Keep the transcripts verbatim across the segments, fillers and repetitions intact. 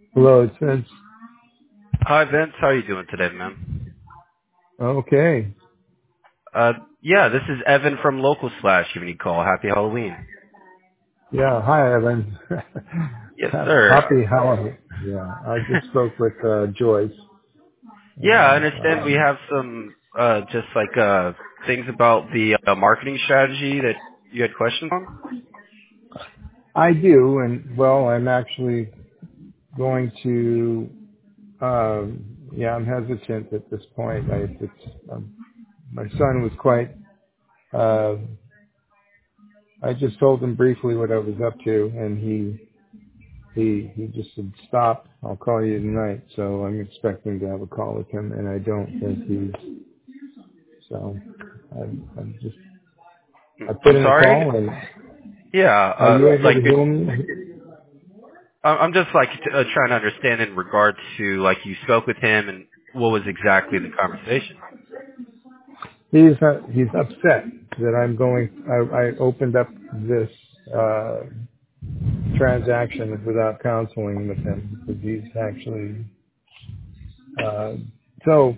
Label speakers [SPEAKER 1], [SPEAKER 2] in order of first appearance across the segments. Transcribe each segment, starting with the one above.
[SPEAKER 1] Hello, it says,
[SPEAKER 2] Hi, Vince. How are you doing today, man?
[SPEAKER 1] okay.
[SPEAKER 2] Uh, yeah, this is Evan from Local Slash giving you a call. Happy Halloween.
[SPEAKER 1] Yeah, hi, Evan.
[SPEAKER 2] Yes, sir.
[SPEAKER 1] Happy Halloween. Yeah, I just spoke with uh, Joyce,
[SPEAKER 2] Yeah, I
[SPEAKER 1] and
[SPEAKER 2] understand we
[SPEAKER 1] um,
[SPEAKER 2] have some, uh, just like, uh, things about the uh, marketing strategy that you had questions on.
[SPEAKER 1] I do, and well, I'm actually going to, um, yeah, I'm hesitant at this point. I, it's, um, my son was quite, uh, I just told him briefly what I was up to, and he, he, he just said, stop, I'll call you tonight. So I'm expecting to have a call with him, and I don't think he's, so I'm, I'm just, I put
[SPEAKER 2] I'm
[SPEAKER 1] in a
[SPEAKER 2] sorry?
[SPEAKER 1] call, and
[SPEAKER 2] Yeah,
[SPEAKER 1] are
[SPEAKER 2] uh,
[SPEAKER 1] you able
[SPEAKER 2] like,
[SPEAKER 1] to
[SPEAKER 2] did,
[SPEAKER 1] hear me?
[SPEAKER 2] I- I'm just like t- uh, trying to understand in regard to, like, you spoke with him and what was exactly the conversation.
[SPEAKER 1] He's uh, he's upset that I'm going. I, I opened up this uh, transaction without counseling with him because he's actually. Uh, so,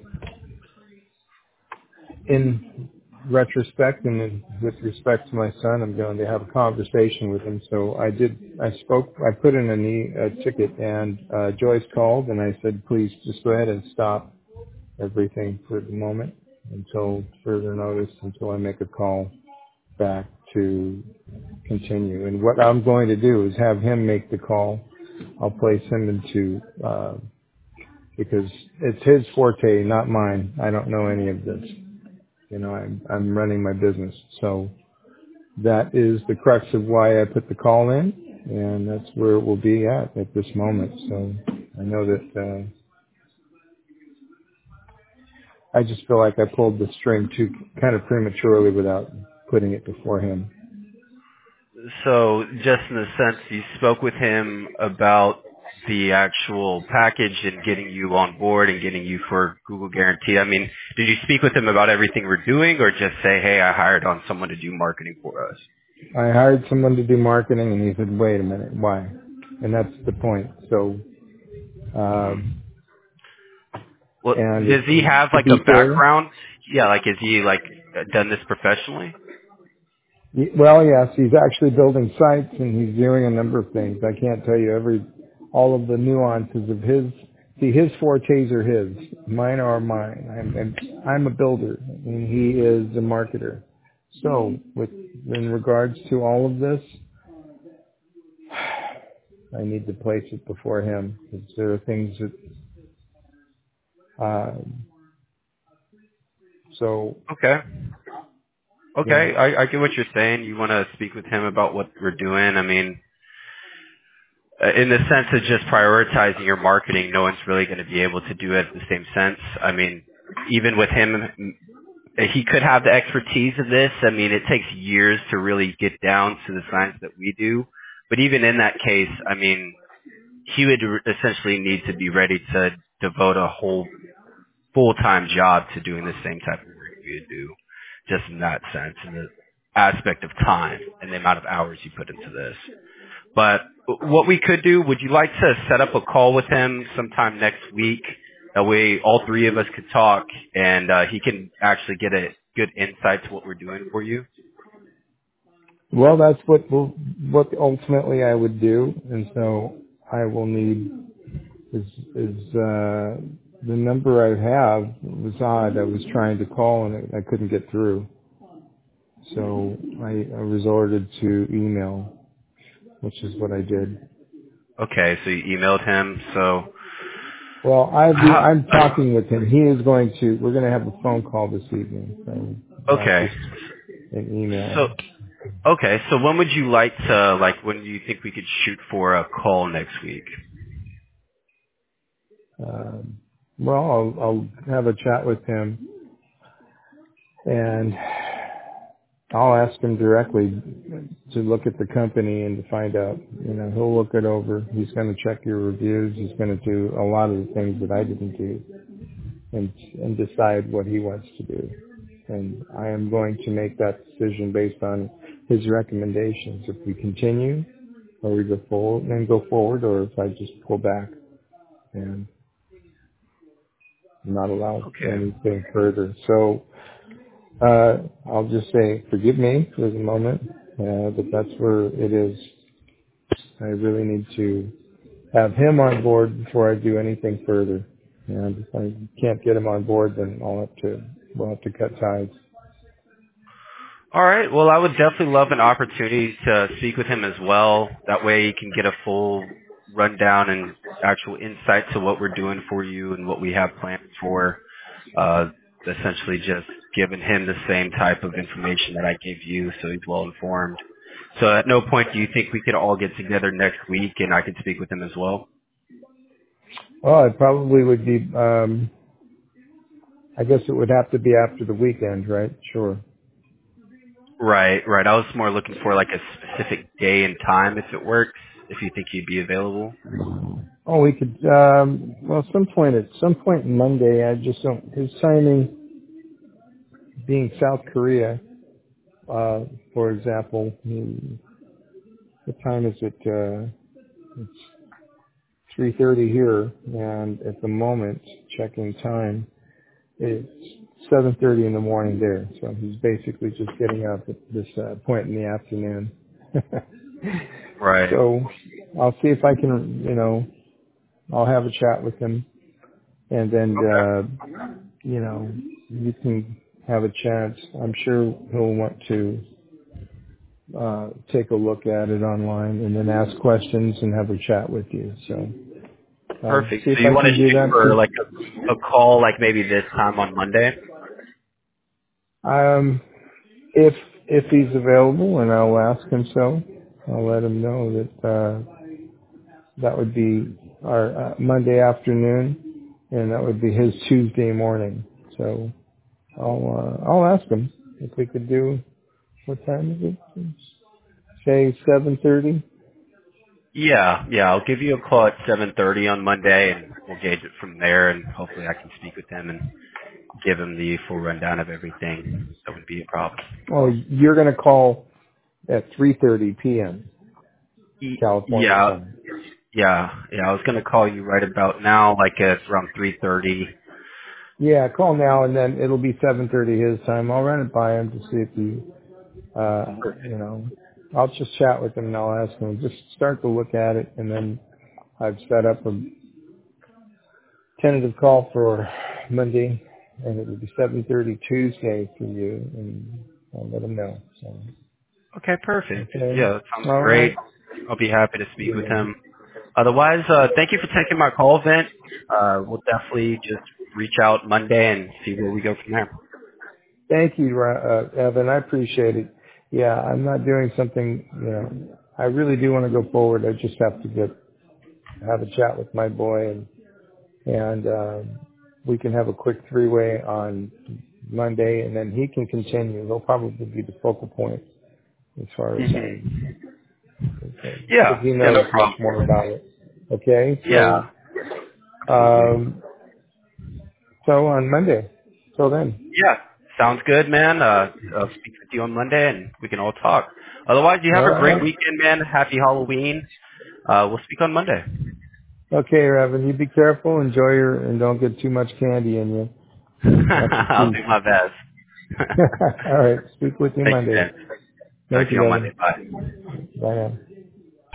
[SPEAKER 1] in retrospect and in, with respect to my son, I'm going to have a conversation with him. So I did. I spoke. I put in an e, a ticket, and uh, Joyce called, and I said, please just go ahead and stop everything for the moment until further notice, until I make a call back to continue. And what I'm going to do is have him make the call. I'll place him into, uh, because it's his forte, not mine. I don't know any of this. You know, I'm, I'm running my business. So that is the crux of why I put the call in, and that's where it will be at at this moment. So I know that, uh, I just feel like I pulled the string too kind of prematurely without putting it before him.
[SPEAKER 2] So, just in the sense you spoke with him about the actual package and getting you on board and getting you for Google Guarantee. I mean, did you speak with him about everything we're doing, or just say, "Hey, I hired on someone to do marketing for us"?
[SPEAKER 1] I hired someone to do marketing, and he said, "Wait a minute, why?" And that's the point. So,
[SPEAKER 2] Hmm.
[SPEAKER 1] um,
[SPEAKER 2] Well,
[SPEAKER 1] and
[SPEAKER 2] does he
[SPEAKER 1] it,
[SPEAKER 2] have
[SPEAKER 1] to
[SPEAKER 2] like
[SPEAKER 1] be
[SPEAKER 2] a
[SPEAKER 1] fair,
[SPEAKER 2] background? Yeah, like is he like done this professionally?
[SPEAKER 1] y- well, yes, he's actually building sites, and he's doing a number of things. I can't tell you every all of the nuances of his. See, his fortes are his. Mine are mine. I'm I'm, I'm a builder, and he is a marketer. So, with in regards to all of this, I need to place it before him because there are things that. Um, so,
[SPEAKER 2] Okay.
[SPEAKER 1] yeah.
[SPEAKER 2] Okay, I, I get what you're saying. You want to speak with him about what we're doing. I mean, uh, in the sense of just prioritizing your marketing, no one's really going to be able to do it in the same sense. I mean, even with him, m- he could have the expertise of this. I mean, it takes years to really get down to the science that we do. But even in that case, I mean, he would re- essentially need to be ready to devote a whole full-time job to doing the same type of work we would do, just in that sense, in the aspect of time and the amount of hours you put into this. But what we could do, would you like to set up a call with him sometime next week? That way all three of us could talk and uh, he can actually get a good insight to what we're doing for you.
[SPEAKER 1] Well, that's what will, what ultimately I would do, and so I will need is is uh, the number I have was odd. I was trying to call and I couldn't get through, so I, I resorted to email, which is what I did.
[SPEAKER 2] Okay, so you emailed him. So,
[SPEAKER 1] Well, I be,
[SPEAKER 2] how,
[SPEAKER 1] I'm talking with him. He is going to. We're going to have a phone call this evening, so not
[SPEAKER 2] okay.
[SPEAKER 1] just an email.
[SPEAKER 2] So, okay. So when would you like to, like, when do you think we could shoot for a call next week?
[SPEAKER 1] Um, well, I'll, I'll have a chat with him, and I'll ask him directly to look at the company and to find out. You know, he'll look it over. He's going to check your reviews. He's going to do a lot of the things that I didn't do, and and decide what he wants to do. And I am going to make that decision based on his recommendations. If we continue, or we go forward, then go forward, or if I just pull back. and not allow
[SPEAKER 2] Okay.
[SPEAKER 1] anything further. So uh, I'll just say, forgive me for the moment, uh, but that's where it is. I really need to have him on board before I do anything further. And if I can't get him on board, then I'll have to, we'll have to cut ties.
[SPEAKER 2] All right. Well, I would definitely love an opportunity to speak with him as well. That way you can get a full rundown and actual insight to what we're doing for you and what we have planned for. Uh, essentially just giving him the same type of information that I gave you so he's well informed. So at no point do you think we could all get together next week and I could speak with him as well?
[SPEAKER 1] Well, it probably would be, um, I guess it would have to be after the weekend, right? Sure.
[SPEAKER 2] Right, right. I was more looking for like a specific day and time if it works, if you think he'd be available.
[SPEAKER 1] Oh, we could, um, well, some point, at some point Monday, I just don't, his timing being South Korea, uh, for example, he, what time is it? Uh, it's three thirty here, and at the moment, checking time, it's seven thirty in the morning there. So he's basically just getting up at this uh, point in the afternoon.
[SPEAKER 2] Right.
[SPEAKER 1] So I'll see if I can, you know, I'll have a chat with him, and then,
[SPEAKER 2] Okay.
[SPEAKER 1] uh, you know, you can have a chance. I'm sure he'll want to uh, take a look at it online and then ask questions and have a chat with you. So uh,
[SPEAKER 2] Perfect.
[SPEAKER 1] see if
[SPEAKER 2] So you
[SPEAKER 1] I
[SPEAKER 2] want to
[SPEAKER 1] can do
[SPEAKER 2] shoot
[SPEAKER 1] that.
[SPEAKER 2] for
[SPEAKER 1] Too.
[SPEAKER 2] like a, a call like maybe this time on Monday?
[SPEAKER 1] Um, if if he's available, and I'll ask him so. I'll let him know that uh, that would be our uh, Monday afternoon, and that would be his Tuesday morning. So I'll uh, I'll ask him if we could do, what time is it? Say seven thirty.
[SPEAKER 2] Yeah, yeah. I'll give you a call at seven thirty on Monday and we'll gauge it from there and hopefully I can speak with him and give him the full rundown of everything. That wouldn't be a problem.
[SPEAKER 1] Oh, you're gonna call at three thirty p.m.
[SPEAKER 2] Y-
[SPEAKER 1] California
[SPEAKER 2] Yeah,
[SPEAKER 1] time.
[SPEAKER 2] yeah, yeah. I was going to call you right about now, like at around three thirty.
[SPEAKER 1] Yeah, call now, and then it'll be seven thirty his time. I'll run it by him to see if he, uh, you know, I'll just chat with him and I'll ask him. Just start to look at it, and then I've set up a tentative call for Monday, and it will be seven thirty Tuesday for you, and I'll let him know. So,
[SPEAKER 2] Okay, perfect.
[SPEAKER 1] okay,
[SPEAKER 2] Yeah, that sounds
[SPEAKER 1] all right.
[SPEAKER 2] great. I'll be happy to speak with
[SPEAKER 1] Yeah.
[SPEAKER 2] him. Otherwise, uh, thank you for taking my call, Vint. Uh, we'll definitely just reach out Monday and see where we go from there.
[SPEAKER 1] Thank you, Ra- uh, Evan. I appreciate it. Yeah, I'm not doing something, you know, I really do want to go forward. I just have to get, have a chat with my boy, and, and, um, we can have a quick three-way on Monday, and then he can continue. He'll probably be the focal point as far as I'm
[SPEAKER 2] hmm
[SPEAKER 1] concerned, because
[SPEAKER 2] Yeah,
[SPEAKER 1] he
[SPEAKER 2] yeah, no
[SPEAKER 1] knows much
[SPEAKER 2] problem.
[SPEAKER 1] more about it. Okay,
[SPEAKER 2] Yeah,
[SPEAKER 1] so,
[SPEAKER 2] absolutely.
[SPEAKER 1] um, so on Monday. Till then.
[SPEAKER 2] Yeah, sounds good, man. Uh, I'll speak with you on Monday and we can all talk. Otherwise, you have
[SPEAKER 1] All
[SPEAKER 2] a great
[SPEAKER 1] right.
[SPEAKER 2] weekend, man. Happy Halloween. Uh, we'll speak on Monday.
[SPEAKER 1] Okay, Evan, you be careful, enjoy your, and don't get too much candy in you. That's the
[SPEAKER 2] I'll
[SPEAKER 1] key.
[SPEAKER 2] do my best.
[SPEAKER 1] All right. Speak with you
[SPEAKER 2] Thank you,
[SPEAKER 1] Monday.
[SPEAKER 2] man. Talk
[SPEAKER 1] Thank
[SPEAKER 2] to you
[SPEAKER 1] you,
[SPEAKER 2] on Monday.
[SPEAKER 1] Evan.
[SPEAKER 2] Bye.
[SPEAKER 1] Bye now.